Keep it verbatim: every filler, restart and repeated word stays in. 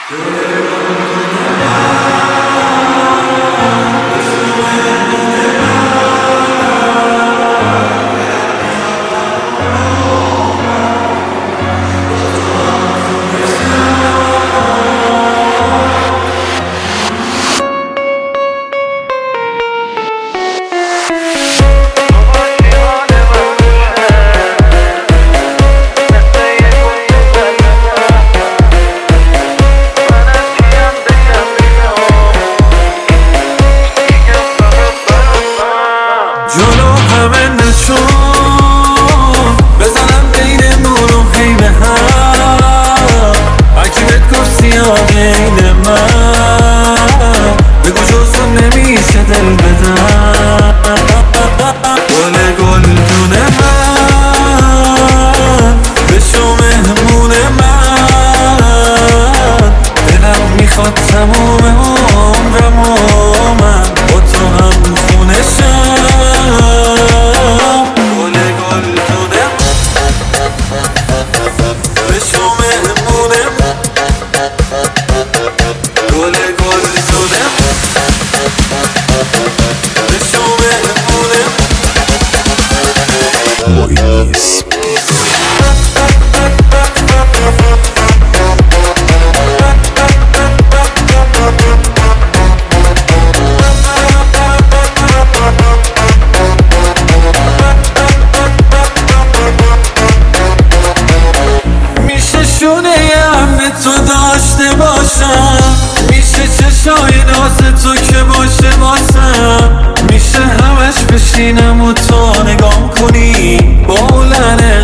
جلو همه نشون بزنم بینمون و هی به هم هرکی بهت گفت سیاه عین من بگو جزو نمیشه دل بدم گل گلدون من بشو مهمون من دلم میخواد تموم عمرم و من با تو هم خونه شم Moïse. میشه شونه هم تو داشته باشم، میشه چشای ناز تو که باشه باسم، میشه همش بشینم و تو نگام کنی بولنه